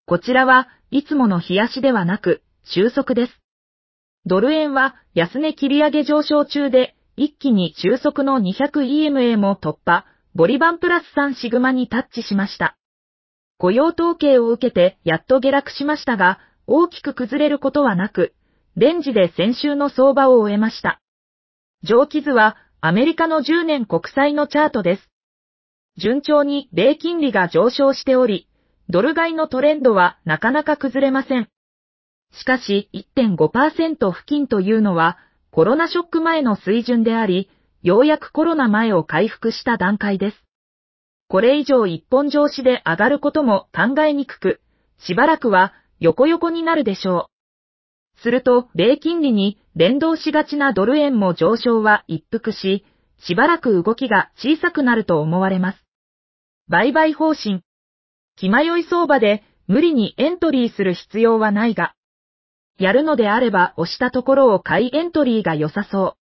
こちらはいつもの冷やしではなく収束です。ドル円は安値切り上げ上昇中で一気に収束の 200EMA も突破、ボリバンプラス3シグマにタッチしました。雇用統計を受けてやっと下落しましたが、大きく崩れることはなく、レンジで先週の相場を終えました。上記図はアメリカの10年国債のチャートです。順調に米金利が上昇しており、ドル買いのトレンドはなかなか崩れません。しかし 1.5% 付近というのはコロナショック前の水準であり、ようやくコロナ前を回復した段階です。これ以上一本上子で上がることも考えにくく、しばらくは横横になるでしょう。すると、米金利に連動しがちなドル円も上昇は一服し、しばらく動きが小さくなると思われます。売買方針。気迷い相場で無理にエントリーする必要はないが、やるのであれば押したところを買いエントリーが良さそう。